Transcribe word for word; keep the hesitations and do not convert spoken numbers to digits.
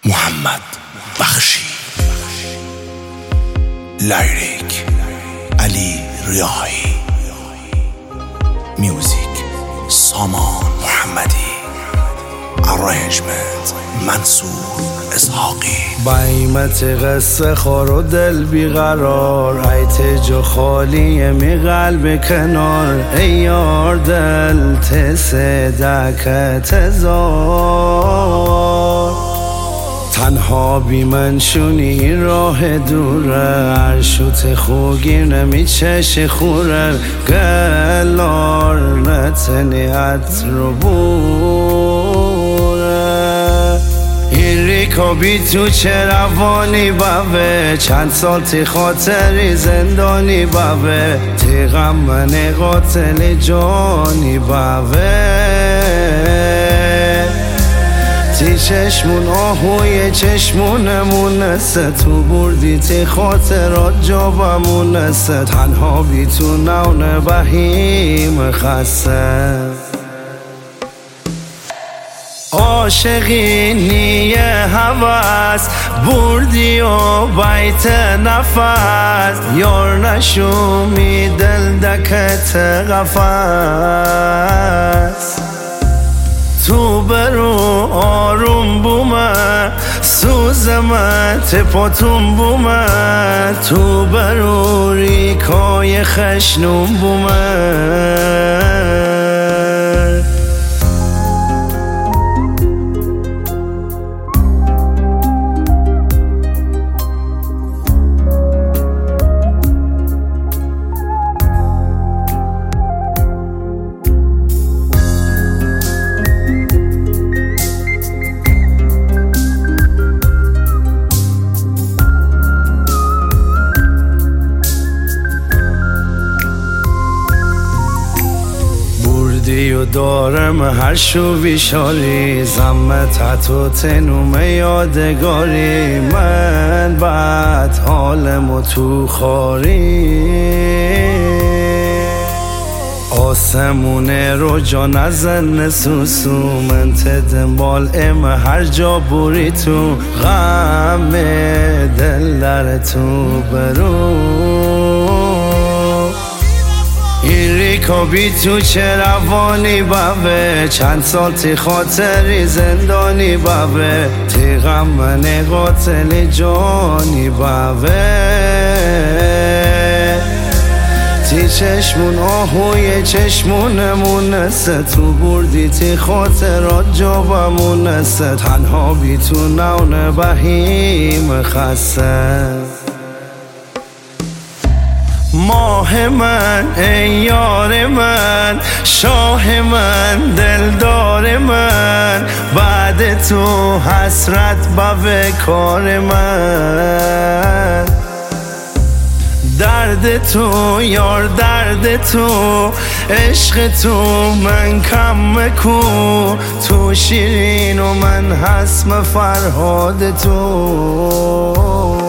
محمد بخشی، لیریک علی ریاحی، میوزیک سامان محمدی، ارنجمنت منصور اسحاقی. بایمت قصه خور و دل بیقرار، ایت جو خالی می قلب کنار، ای یار دل تصدق تزار. تنها بی من شونی راه دوره، عرشوت خوگیر نمی چش خوره، گلار نتنی عطر بوره. این ریکابی تو چه روانی بابه، چند سال تی خاطری زندانی بابه، تی غم من قاتل جانی بابه. تی چشمون آهوی چشمونمون نسه، تو بردی تی خاطرات جابمون نسه، تنها بی تو نون بهیم خسته. عاشقینی هوس بردی و بیت نفس، یار نشومی دل دکت قفس. تو برو آروم بومه سوزمه تپاتون بومه، تو برو ریکای خشنون بومه. و دارم هر شو بیشاری، زمت تو تنوم یادگاری، من بعد حالمو تو خاری. آسمونه رو جا نزن سوسو، من تدنبال ام هر جا بوری تو، غم دل در تو برو. این ریکابی تو چه روانی بابه، چند سال تی خاطری زندانی بابه، تی غم من قاتل جانی بابه. تی چشمون آهوی چشمونمون نسه، تو بردی تی خاطرات جابمون نسه، تنها بی تو نون بهیم خسته. ماه من ای یار من، شاه من دلدار من، بعد تو حسرت به کار من. درد تو یار درد تو، عشق تو من کم کو، تو شیرین و من حسم فرهاد تو.